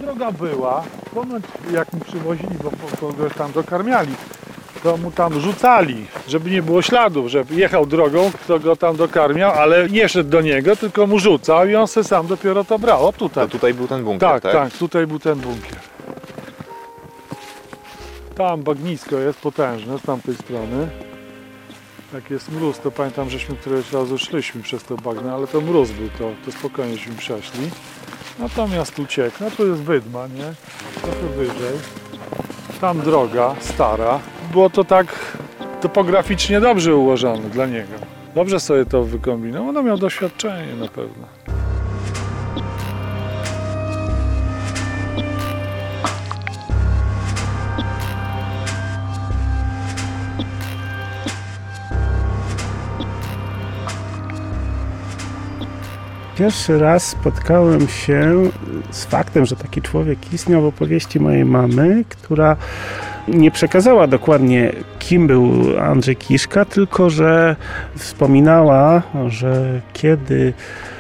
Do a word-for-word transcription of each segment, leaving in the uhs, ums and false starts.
droga była, ponoć jak mu przywozili, bo kogoś tam dokarmiali, to mu tam rzucali, żeby nie było śladów, że jechał drogą, kto go tam dokarmiał, ale nie szedł do niego, tylko mu rzucał i on se sam dopiero to brał. O tutaj. To tutaj był ten bunkier, tak? Tak, tak, tutaj był ten bunkier. Tam bagnisko jest potężne z tamtej strony. Jak jest mróz, to pamiętam, żeśmy któregoś razu szliśmy przez to bagno, ale to mróz był, to, to spokojnieśmy przeszli. Natomiast uciekł, no to jest Wydma, nie? Trochę wyżej. Tam droga stara. Było to tak topograficznie dobrze ułożone dla niego. Dobrze sobie to wykombinował, no miał doświadczenie na pewno. Pierwszy raz spotkałem się z faktem, że taki człowiek istniał w opowieści mojej mamy, która nie przekazała dokładnie, kim był Andrzej Kiszka, tylko że wspominała, że kiedy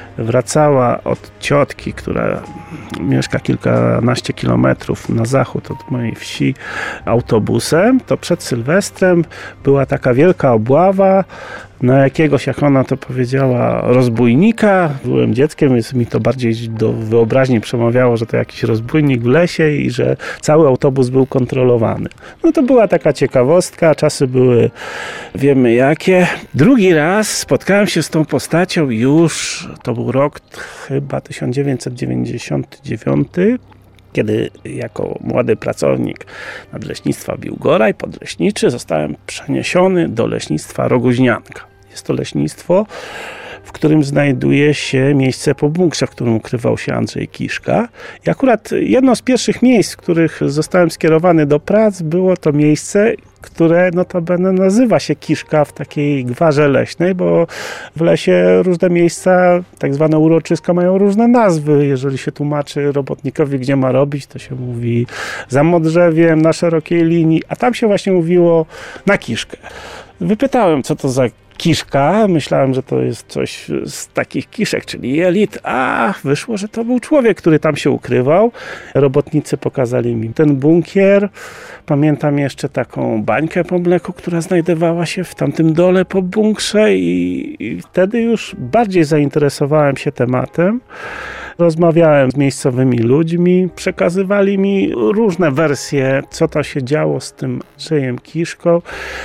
wracała od ciotki, która mieszka kilkanaście kilometrów na zachód od mojej wsi autobusem, to przed Sylwestrem była taka wielka obława na jakiegoś, jak ona to powiedziała, rozbójnika. Byłem dzieckiem, więc mi to bardziej do wyobraźni przemawiało, że to jakiś rozbójnik w lesie i że cały autobus był kontrolowany. No to była taka ciekawostka, czasy były wiemy jakie. Drugi raz spotkałem się z tą postacią już, to był rok chyba tysiąc dziewięćset dziewięćdziesiąty dziewiąty, kiedy jako młody pracownik nadleśnictwa Biłgoraj podleśniczy zostałem przeniesiony do leśnictwa Rogoźnianka. Jest to leśnictwo, w którym znajduje się miejsce po bunkrze, w którym ukrywał się Andrzej Kiszka. I akurat jedno z pierwszych miejsc, w których zostałem skierowany do prac, było to miejsce, które notabene nazywa się Kiszka w takiej gwarze leśnej, bo w lesie różne miejsca, tak zwane uroczyska, mają różne nazwy. Jeżeli się tłumaczy robotnikowi, gdzie ma robić, to się mówi za modrzewiem, na szerokiej linii, a tam się właśnie mówiło na Kiszkę. Wypytałem, co to za Kiszka. Myślałem, że to jest coś z takich kiszek, czyli jelit, a wyszło, że to był człowiek, który tam się ukrywał. Robotnicy pokazali mi ten bunkier. Pamiętam jeszcze taką bańkę po mleku, która znajdowała się w tamtym dole po bunkrze i, i wtedy już bardziej zainteresowałem się tematem. Rozmawiałem z miejscowymi ludźmi, przekazywali mi różne wersje, co to się działo z tym Andrzejem Kiszką.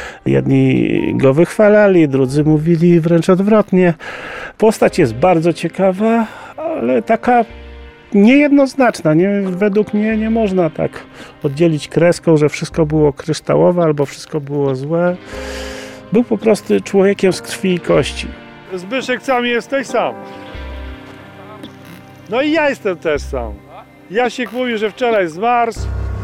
Jedni go wychwalali, drudzy mówili wręcz odwrotnie. Postać jest bardzo ciekawa, ale taka niejednoznaczna. Nie, według mnie nie można tak oddzielić kreską, że wszystko było kryształowe albo wszystko było złe. Był po prostu człowiekiem z krwi i kości. Zbyszek, sam jesteś sam. No i ja jestem też sam. Jasiek mówi, że wczoraj zmarzł.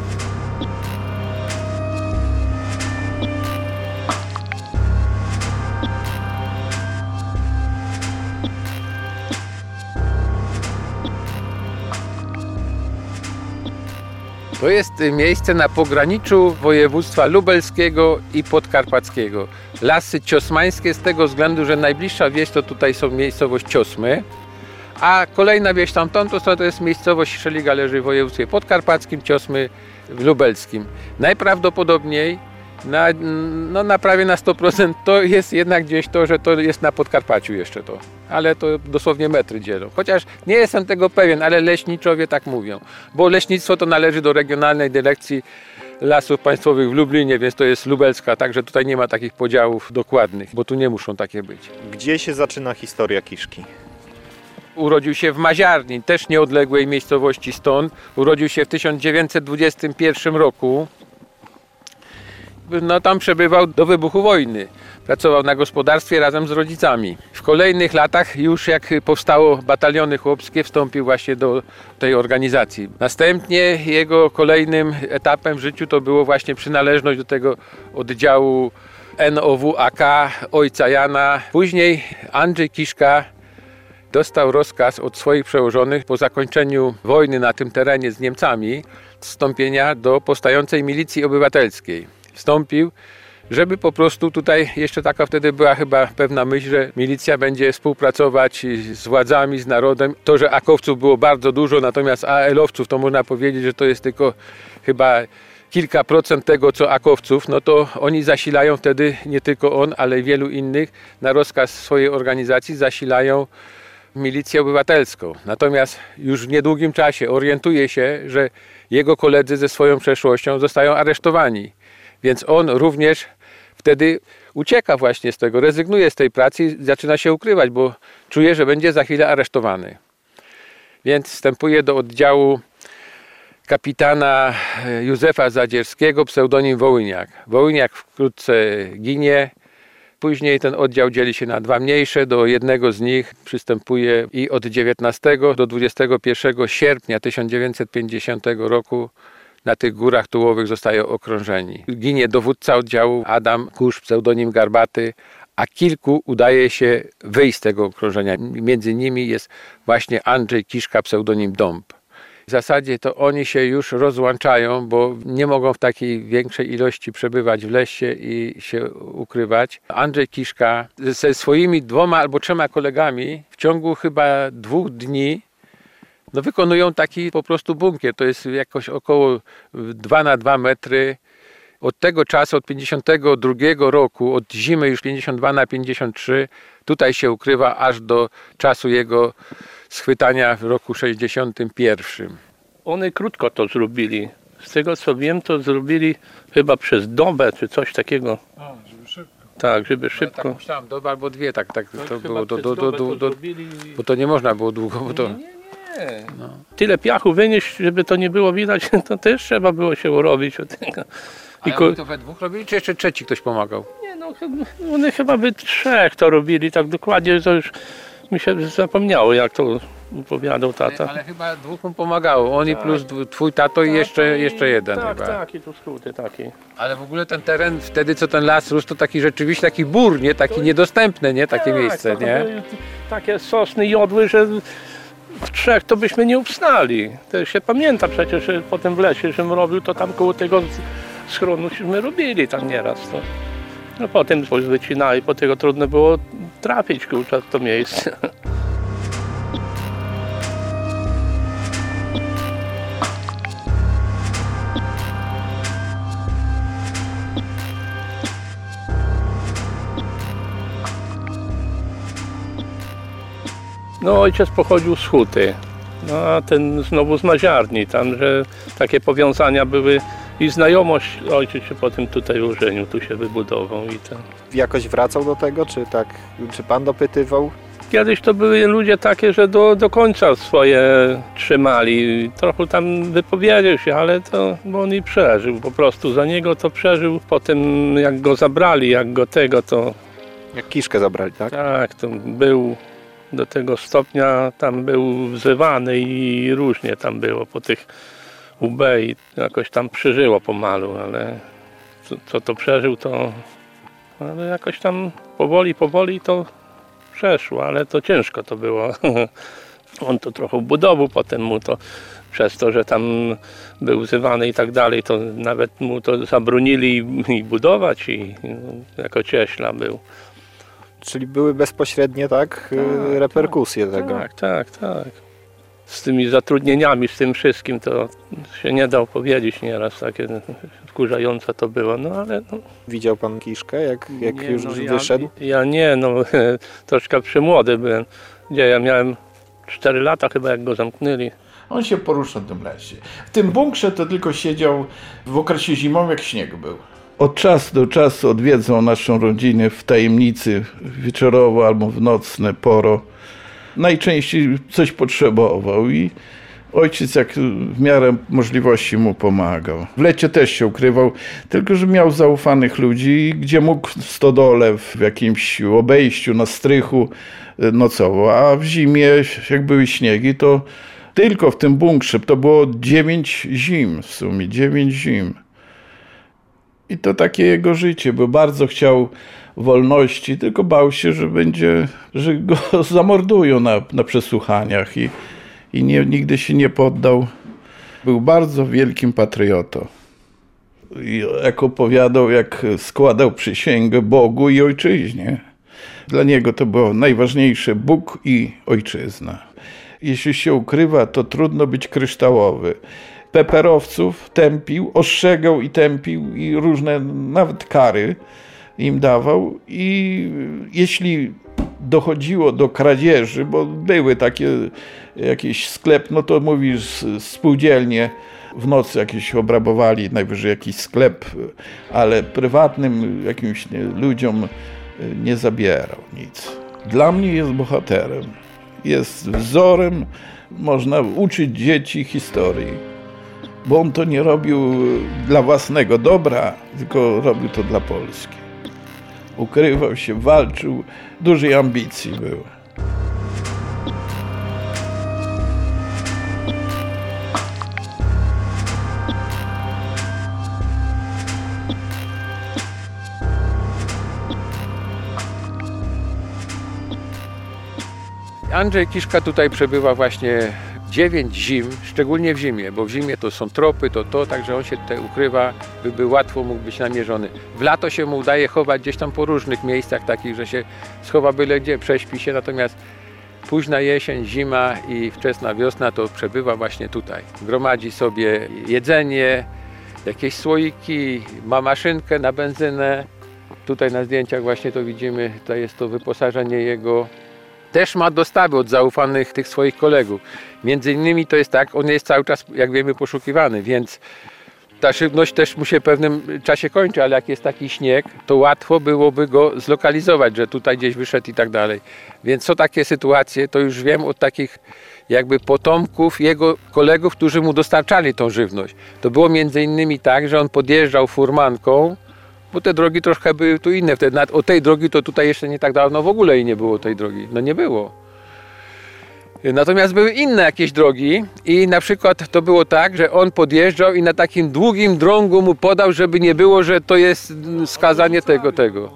To jest miejsce na pograniczu województwa lubelskiego i podkarpackiego. Lasy ciosmańskie z tego względu, że najbliższa wieś to tutaj są miejscowość Ciosmy, a kolejna wieś tamtąd to, to jest miejscowość Szeliga, leży w województwie podkarpackim, Ciosmy w lubelskim. Najprawdopodobniej na, no, na prawie na sto procent to jest jednak gdzieś to, że to jest na Podkarpaciu jeszcze to. Ale to dosłownie metry dzielą. Chociaż nie jestem tego pewien, ale leśniczowie tak mówią. Bo leśnictwo to należy do Regionalnej Dyrekcji Lasów Państwowych w Lublinie, więc to jest lubelska, także tutaj nie ma takich podziałów dokładnych, bo tu nie muszą takie być. Gdzie się zaczyna historia Kiszki? Urodził się w Maziarni, też nieodległej miejscowości stąd. Urodził się w tysiąc dziewięćset dwudziestym pierwszym roku. No, tam przebywał do wybuchu wojny. Pracował na gospodarstwie razem z rodzicami. W kolejnych latach, już jak powstało bataliony chłopskie, wstąpił właśnie do tej organizacji. Następnie jego kolejnym etapem w życiu to było właśnie przynależność do tego oddziału N O W A K ojca Jana. Później Andrzej Kiszka dostał rozkaz od swoich przełożonych po zakończeniu wojny na tym terenie z Niemcami wstąpienia do powstającej milicji obywatelskiej. Wstąpił żeby po prostu tutaj, jeszcze taka wtedy była chyba pewna myśl, że milicja będzie współpracować z władzami, z narodem. To, że akowców było bardzo dużo, natomiast A L owców to można powiedzieć, że to jest tylko chyba kilka procent tego, co akowców, no to oni zasilają wtedy, nie tylko on, ale wielu innych, na rozkaz swojej organizacji zasilają milicję obywatelską. Natomiast już w niedługim czasie orientuje się, że jego koledzy ze swoją przeszłością zostają aresztowani. Więc on również wtedy ucieka właśnie z tego, rezygnuje z tej pracy i zaczyna się ukrywać, bo czuje, że będzie za chwilę aresztowany. Więc wstępuje do oddziału kapitana Józefa Zadzierskiego, pseudonim Wołyniak. Wołyniak wkrótce ginie. Później ten oddział dzieli się na dwa mniejsze. Do jednego z nich przystępuje i od dziewiętnastego do dwudziestego pierwszego sierpnia tysiąc dziewięćset pięćdziesiątego roku na tych górach tułowych zostają okrążeni. Ginie dowódca oddziału Adam Kusz, pseudonim Garbaty, a kilku udaje się wyjść z tego okrążenia. Między nimi jest właśnie Andrzej Kiszka, pseudonim Dąb. W zasadzie to oni się już rozłączają, bo nie mogą w takiej większej ilości przebywać w lesie i się ukrywać. Andrzej Kiszka ze swoimi dwoma albo trzema kolegami w ciągu chyba dwóch dni no wykonują taki po prostu bunkier. To jest jakoś około dwa na dwa metry. Od tego czasu, od pięćdziesiątego drugiego roku, od zimy już pięćdziesiąt dwa na pięćdziesiąt trzy, tutaj się ukrywa aż do czasu jego schwytania w roku sześćdziesiątym pierwszym. Oni krótko to zrobili. Z tego co wiem, to zrobili chyba przez dobę czy coś takiego. A, żeby szybko. Tak, żeby Ja szybko. tak myślałem, doba albo dwie, tak, tak to Chyba było, do, przez do, do, dobę do, to do, zrobili. bo to nie można było długo, bo to... Nie, nie, nie. Tyle piachu wynieść, żeby to nie było widać, to też trzeba było się urobić od tego. I ko- oni to we dwóch robili, czy jeszcze trzeci ktoś pomagał? Nie, no, chyba- one chyba by trzech to robili, tak dokładnie, to już mi się zapomniało, jak to opowiadał tata. Ale chyba dwóch mu pomagało, oni plus dwu- twój tato i jeszcze, jeszcze jeden Tak, chyba. tak, i to skróty takie. Ale w ogóle ten teren, wtedy co ten las rósł, to taki rzeczywiście taki bór, nie? Taki niedostępne, nie? Takie tak, miejsce, to nie? były takie sosny jodły, że w trzech to byśmy nie obstali. To się pamięta przecież, że potem w lesie, żem robił, to tam koło tego schronu my robili tam nieraz. To. No potem coś wycinali, po tego trudno było trafić kurczę w to miejsce. No ojciec pochodził z Huty, no a ten znowu z Maziarni, tam, że takie powiązania były i znajomość, ojciec się potem tutaj ożenił, tu się wybudował i ten. Jakoś wracał do tego, czy tak, czy pan dopytywał? Kiedyś to były ludzie takie, że do, do końca swoje trzymali, trochę tam wypowiedział się, ale to, bo on i przeżył, po prostu za niego to przeżył, potem jak go zabrali, jak go tego, to Jak Kiszkę zabrali, tak? tak, to był do tego stopnia, tam był wzywany i różnie tam było po tych U B i jakoś tam przeżyło pomalu, ale co, co to przeżył, to ale jakoś tam powoli, powoli to przeszło, ale to ciężko to było. On to trochę budował, potem mu to przez to, że tam był wzywany i tak dalej, to nawet mu to zabronili i budować i no, jako cieśla był. Czyli były bezpośrednie, tak, y, reperkusje tego. Tak, tak, tak. Z tymi zatrudnieniami, z tym wszystkim to się nie da opowiedzieć nieraz, takie wkurzające to było, no ale... No, Widział pan Kiszkę, jak, jak nie, już no, wyszedł? Ja, ja nie, no troszkę przymłody byłem. Gdzie ja miałem cztery lata chyba, jak go zamknęli. On się poruszał w tym lesie. W tym bunkrze to tylko siedział w okresie zimowym, jak śnieg był. Od czasu do czasu odwiedzał naszą rodzinę w tajemnicy wieczorowo albo w nocne poro. Najczęściej coś potrzebował i ojciec jak w miarę możliwości mu pomagał. W lecie też się ukrywał, tylko że miał zaufanych ludzi, gdzie mógł w stodole, w jakimś obejściu, na strychu nocował. A w zimie, jak były śniegi, to tylko w tym bunkrze to było dziewięć zim w sumie, dziewięć zim. I to takie jego życie, bo bardzo chciał wolności, tylko bał się, że będzie, że go zamordują na, na przesłuchaniach i, i nie, nigdy się nie poddał. Był bardzo wielkim patriotą. I jak opowiadał, jak składał przysięgę Bogu i ojczyźnie. Dla niego to było najważniejsze Bóg i ojczyzna. Jeśli się ukrywa, to trudno być kryształowy. Peperowców tępił, ostrzegał i tępił i różne nawet kary im dawał. I jeśli dochodziło do kradzieży, bo były takie jakiś sklep, no to mówisz spółdzielnie, w nocy jakieś obrabowali, najwyżej jakiś sklep, ale prywatnym jakimś nie, ludziom nie zabierał nic. Dla mnie jest bohaterem, jest wzorem, można uczyć dzieci historii, bo on to nie robił dla własnego dobra, tylko robił to dla Polski. Ukrywał się, walczył, dużej ambicji był. Andrzej Kiszka tutaj przebywa właśnie dziewięć zim, szczególnie w zimie, bo w zimie to są tropy, to to, także on się tutaj ukrywa, by, by łatwo mógł być namierzony. W lato się mu udaje chować gdzieś tam po różnych miejscach takich, że się schowa byle gdzie, prześpi się, natomiast późna jesień, zima i wczesna wiosna to przebywa właśnie tutaj. Gromadzi sobie jedzenie, jakieś słoiki, ma maszynkę na benzynę. Tutaj na zdjęciach właśnie to widzimy, to jest to wyposażenie jego. Też ma dostawy od zaufanych tych swoich kolegów. Między innymi to jest tak, on jest cały czas, jak wiemy, poszukiwany, więc ta żywność też mu się w pewnym czasie kończy, ale jak jest taki śnieg, to łatwo byłoby go zlokalizować, że tutaj gdzieś wyszedł i tak dalej. Więc są takie sytuacje, to już wiem od takich jakby potomków jego kolegów, którzy mu dostarczali tą żywność. To było między innymi tak, że on podjeżdżał furmanką, bo te drogi troszkę były tu inne. Wtedy nawet o tej drogi to tutaj jeszcze nie tak dawno w ogóle i nie było tej drogi. No nie było. Natomiast były inne jakieś drogi i na przykład to było tak, że on podjeżdżał i na takim długim drągu mu podał, żeby nie było, że to jest skazanie tego, tego.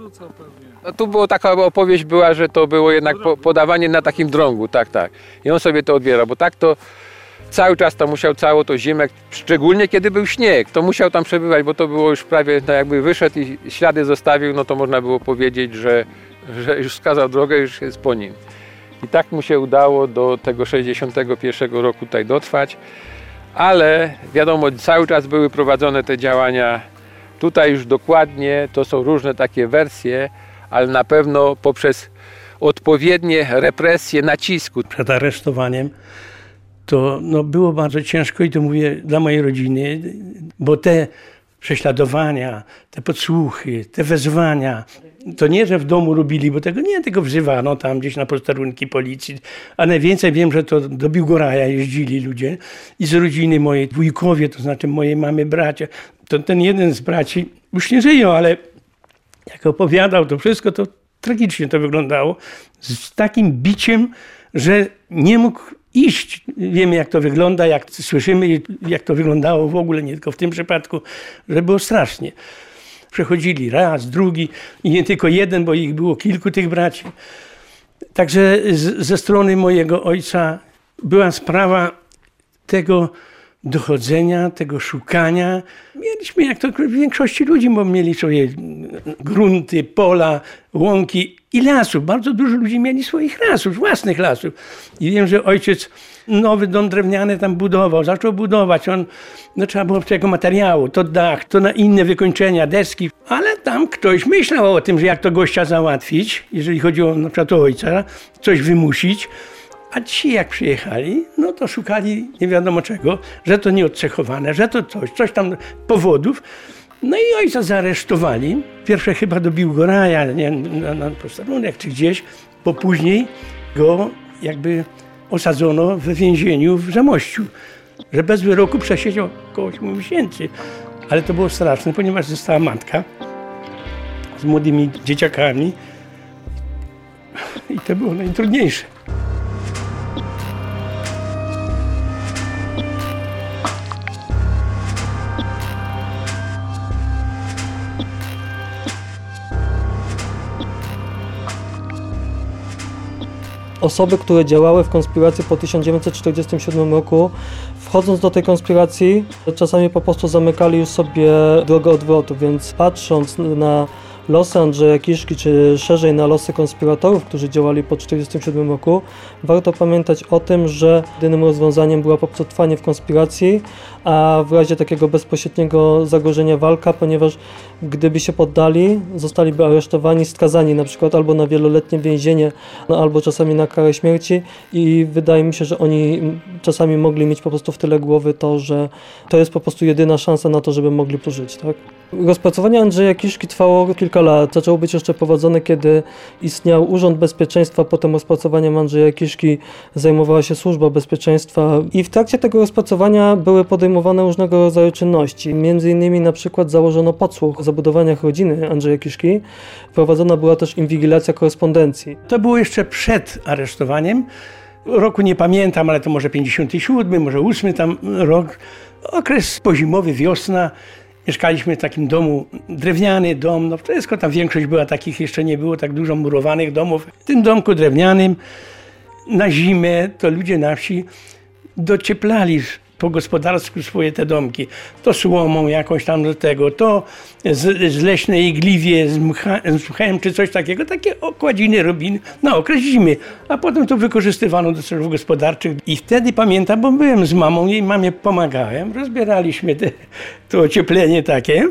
No tu była taka opowieść była, że to było jednak podawanie na takim drągu, tak, tak. I on sobie to odbierał, bo tak to cały czas tam musiał całą to zimę, szczególnie kiedy był śnieg, to musiał tam przebywać, bo to było już prawie, no jakby wyszedł i ślady zostawił, no to można było powiedzieć, że, że już wskazał drogę, już jest po nim. I tak mu się udało do tego sześćdziesiątego pierwszego roku tutaj dotrwać, ale wiadomo, cały czas były prowadzone te działania. Tutaj już dokładnie, to są różne takie wersje, ale na pewno poprzez odpowiednie represje nacisku. Przed aresztowaniem to no, było bardzo ciężko i to mówię dla mojej rodziny, bo te prześladowania, te podsłuchy, te wezwania, to nie, że w domu robili, bo tego nie, tylko wzywano tam gdzieś na posterunki policji, a najwięcej wiem, że to do Biłgoraja jeździli ludzie i z rodziny mojej, wujkowie, to znaczy mojej mamy, bracia. To ten jeden z braci już nie żyją, ale jak opowiadał to wszystko, to tragicznie to wyglądało. Z takim biciem, że nie mógł iść. Wiemy, jak to wygląda, jak słyszymy, jak to wyglądało w ogóle, nie tylko w tym przypadku, że było strasznie. Przechodzili raz, drugi i nie tylko jeden, bo ich było kilku tych braci. Także z, ze strony mojego ojca była sprawa tego dochodzenia, tego szukania. Mieliśmy, jak to w większości ludzi, bo mieli sobie grunty, pola, łąki i lasów. Bardzo dużo ludzi mieli swoich lasów, własnych lasów. I wiem, że ojciec nowy dom drewniany tam budował, zaczął budować. On, no trzeba było tego materiału, to dach, to na inne wykończenia, deski. Ale tam ktoś myślał o tym, że jak to gościa załatwić, jeżeli chodziło na przykład o ojca, coś wymusić. A ci jak przyjechali, no to szukali nie wiadomo czego, że to nieodcechowane, że to coś, coś tam powodów. No i ojca zaaresztowali. Pierwsze chyba do Biłgoraja, nie, na, na posterunek czy gdzieś, bo później go jakby osadzono w więzieniu w Zamościu, że bez wyroku przesiedział około ośmiu miesięcy. Ale to było straszne, ponieważ została matka z młodymi dzieciakami i to było najtrudniejsze. Osoby, które działały w konspiracji po tysiąc dziewięćset czterdziestym siódmym roku, wchodząc do tej konspiracji, czasami po prostu zamykali już sobie drogę odwrotu, więc patrząc na losy Andrzeja Kiszki, czy szerzej na losy konspiratorów, którzy działali po tysiąc dziewięćset czterdziestym siódmym roku, warto pamiętać o tym, że jedynym rozwiązaniem było po prostu trwanie w konspiracji, a w razie takiego bezpośredniego zagrożenia walka, ponieważ gdyby się poddali, zostaliby aresztowani, skazani na przykład albo na wieloletnie więzienie, no, albo czasami na karę śmierci i wydaje mi się, że oni czasami mogli mieć po prostu w tyle głowy to, że to jest po prostu jedyna szansa na to, żeby mogli pożyć, tak? Rozpracowanie Andrzeja Kiszki trwało kilka lat. Zaczęło być jeszcze prowadzone, kiedy istniał Urząd Bezpieczeństwa. Potem rozpracowaniem Andrzeja Kiszki zajmowała się Służba Bezpieczeństwa. I w trakcie tego rozpracowania były podejmowane różnego rodzaju czynności. Między innymi na przykład założono podsłuch o zabudowaniach rodziny Andrzeja Kiszki. Prowadzona była też inwigilacja korespondencji. To było jeszcze przed aresztowaniem. Roku nie pamiętam, ale to może pięćdziesiąty siódmy, może ósmy tam rok. Okres pozimowy, wiosna. Mieszkaliśmy w takim domu, drewniany dom, no wszystko tam większość była takich, jeszcze nie było tak dużo murowanych domów. W tym domku drewnianym na zimę to ludzie na wsi docieplali po gospodarsku swoje te domki. To słomą jakąś tam do tego, to z, z leśnej igliwie, z, mcha, z mchem czy coś takiego. Takie okładziny robili na okres zimy. A potem to wykorzystywano do celów gospodarczych. I wtedy pamiętam, bo byłem z mamą, jej mamie pomagałem. Rozbieraliśmy te, to ocieplenie takie.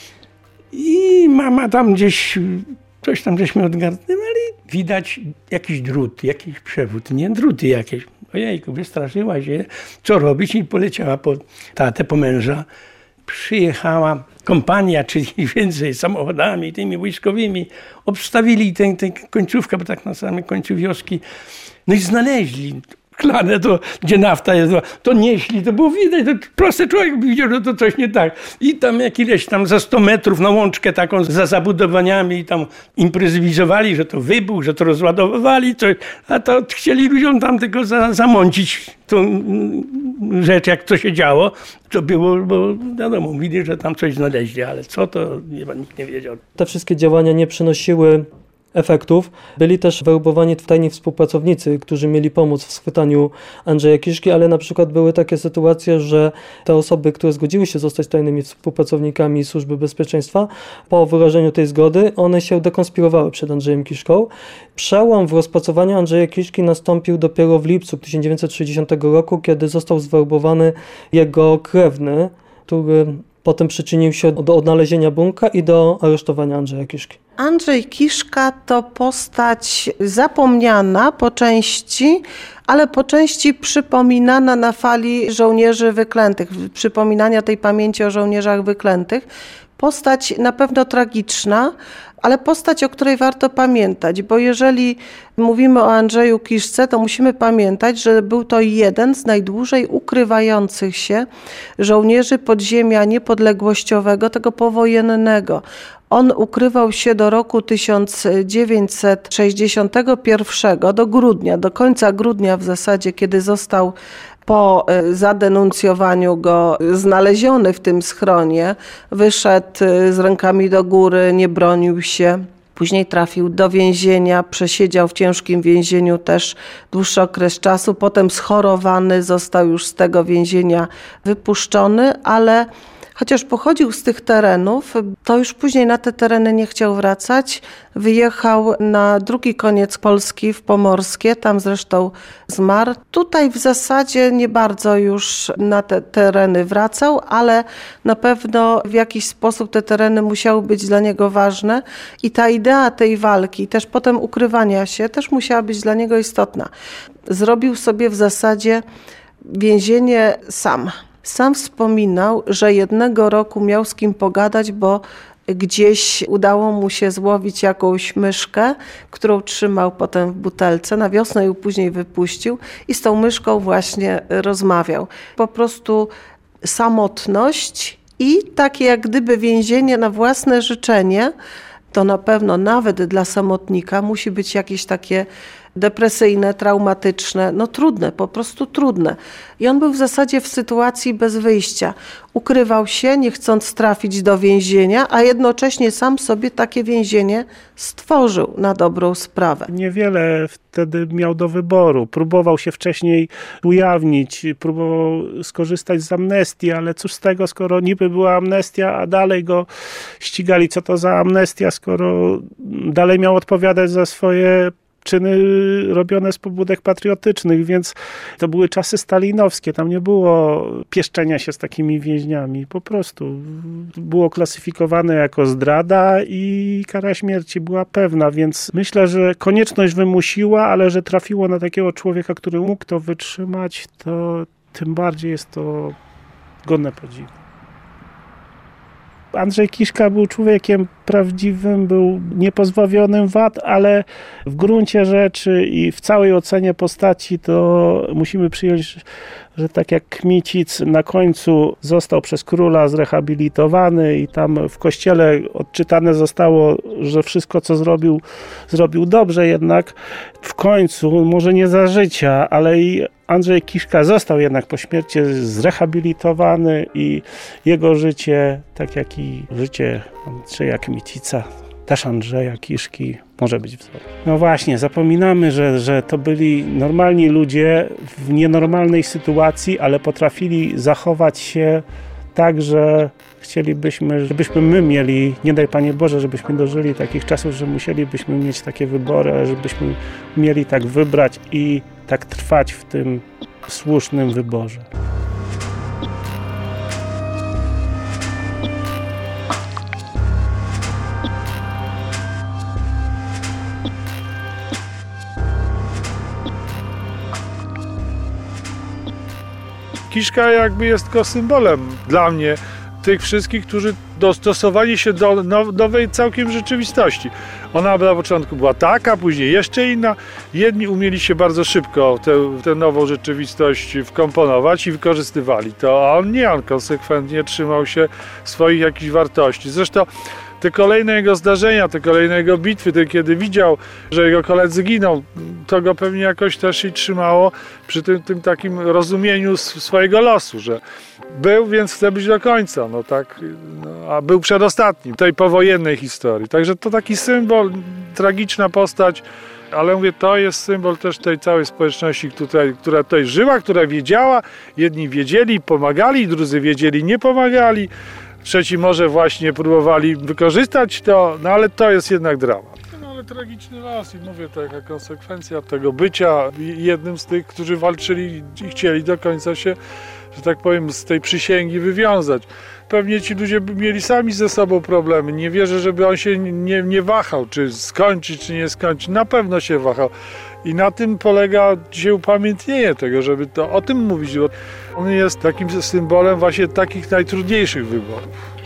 I mama tam gdzieś, coś tam żeśmy odgarnęli. Widać jakiś drut, jakiś przewód, nie druty jakieś. Ojejku, wystraszyła się, co robić i poleciała po tatę, po męża. Przyjechała kompania, czyli więcej samochodami, tymi wojskowymi. Obstawili tę, tę końcówkę, bo tak na samym końcu wioski. No i znaleźli szklane, to, gdzie nafta jest, to nieśli, to było widać, to prosty człowiek by widział, że to coś nie tak. I tam jakieś tam za sto metrów na łączkę taką za zabudowaniami i tam improwizowali, że to wybuch, że to rozładowywali coś, a to chcieli ludziom tam tylko za, zamącić tą rzecz, jak to się działo. To było, bo wiadomo, mówili, że tam coś znaleźli, ale co to nie, nikt nie wiedział. Te wszystkie działania nie przynosiły efektów. Byli też werbowani tajni współpracownicy, którzy mieli pomóc w schwytaniu Andrzeja Kiszki, ale na przykład były takie sytuacje, że te osoby, które zgodziły się zostać tajnymi współpracownikami Służby Bezpieczeństwa, po wyrażeniu tej zgody, one się dekonspirowały przed Andrzejem Kiszką. Przełom w rozpracowaniu Andrzeja Kiszki nastąpił dopiero w lipcu tysiąc dziewięćset sześćdziesiątego roku, kiedy został zwerbowany jego krewny, który potem przyczynił się do odnalezienia bunka i do aresztowania Andrzeja Kiszki. Andrzej Kiszka to postać zapomniana po części, ale po części przypominana na fali żołnierzy wyklętych, przypominania tej pamięci o żołnierzach wyklętych. Postać na pewno tragiczna, ale postać, o której warto pamiętać, bo jeżeli mówimy o Andrzeju Kiszce, to musimy pamiętać, że był to jeden z najdłużej ukrywających się żołnierzy podziemia niepodległościowego, tego powojennego. On ukrywał się do roku tysiąc dziewięćset sześćdziesiątego pierwszego, do grudnia, do końca grudnia w zasadzie, kiedy został po zadenuncjowaniu go znaleziony w tym schronie, wyszedł z rękami do góry, nie bronił się. Później trafił do więzienia, przesiedział w ciężkim więzieniu też dłuższy okres czasu. Potem schorowany, został już z tego więzienia wypuszczony, ale chociaż pochodził z tych terenów, to już później na te tereny nie chciał wracać. Wyjechał na drugi koniec Polski, w Pomorskie, tam zresztą zmarł. Tutaj w zasadzie nie bardzo już na te tereny wracał, ale na pewno w jakiś sposób te tereny musiały być dla niego ważne i ta idea tej walki, też potem ukrywania się, też musiała być dla niego istotna. Zrobił sobie w zasadzie więzienie sam. Sam wspominał, że jednego roku miał z kim pogadać, bo gdzieś udało mu się złowić jakąś myszkę, którą trzymał potem w butelce. Na wiosnę ją później wypuścił i z tą myszką właśnie rozmawiał. Po prostu samotność i takie jak gdyby więzienie na własne życzenie, to na pewno nawet dla samotnika musi być jakieś takie depresyjne, traumatyczne, no trudne, po prostu trudne. I on był w zasadzie w sytuacji bez wyjścia. Ukrywał się, nie chcąc trafić do więzienia, a jednocześnie sam sobie takie więzienie stworzył na dobrą sprawę. Niewiele wtedy miał do wyboru. Próbował się wcześniej ujawnić, próbował skorzystać z amnestii, ale cóż z tego, skoro niby była amnestia, a dalej go ścigali. Co to za amnestia, skoro dalej miał odpowiadać za swoje czyny robione z pobudek patriotycznych, więc to były czasy stalinowskie, tam nie było pieszczenia się z takimi więźniami, po prostu było klasyfikowane jako zdrada i kara śmierci była pewna, więc myślę, że konieczność wymusiła, ale że trafiło na takiego człowieka, który mógł to wytrzymać, to tym bardziej jest to godne podziwu. Andrzej Kiszka był człowiekiem prawdziwym, był niepozbawionym wad, ale w gruncie rzeczy i w całej ocenie postaci to musimy przyjąć, że tak jak Kmicic na końcu został przez króla zrehabilitowany i tam w kościele odczytane zostało, że wszystko co zrobił, zrobił dobrze, jednak w końcu, może nie za życia, ale i Andrzej Kiszka został jednak po śmierci zrehabilitowany i jego życie, tak jak i życie Andrzeja Kmicica, też Andrzeja Kiszki, może być wzorem. No właśnie, zapominamy, że, że to byli normalni ludzie w nienormalnej sytuacji, ale potrafili zachować się tak, że chcielibyśmy, żebyśmy my mieli, nie daj Panie Boże, żebyśmy dożyli takich czasów, że musielibyśmy mieć takie wybory, ale żebyśmy mieli tak wybrać i tak trwać w tym słusznym wyborze. Kiszka jakby jest tylko symbolem dla mnie tych wszystkich, którzy dostosowali się do nowej całkiem rzeczywistości. Ona na początku była taka, później jeszcze inna. Jedni umieli się bardzo szybko w tę, w tę nową rzeczywistość wkomponować i wykorzystywali to, a on nie, on konsekwentnie trzymał się swoich jakichś wartości. Zresztą te kolejne jego zdarzenia, te kolejne jego bitwy, te kiedy widział, że jego koledzy giną, to go pewnie jakoś też i trzymało przy tym, tym takim rozumieniu swojego losu, że był, więc chce być do końca, no tak, no, a był przedostatnim tej powojennej historii. Także to taki symbol, tragiczna postać, ale mówię, to jest symbol też tej całej społeczności, tutaj, która tutaj żyła, która wiedziała, jedni wiedzieli, pomagali, drudzy wiedzieli, nie pomagali. Trzeci może właśnie próbowali wykorzystać to, no ale to jest jednak dramat. No ale tragiczny los i mówię, to jaka konsekwencja tego bycia jednym z tych, którzy walczyli i chcieli do końca się, że tak powiem, z tej przysięgi wywiązać. Pewnie ci ludzie by mieli sami ze sobą problemy. Nie wierzę, żeby on się nie, nie wahał, czy skończyć, czy nie skończyć. Na pewno się wahał. I na tym polega dzisiaj upamiętnienie tego, żeby to o tym mówić. On jest takim symbolem właśnie takich najtrudniejszych wyborów.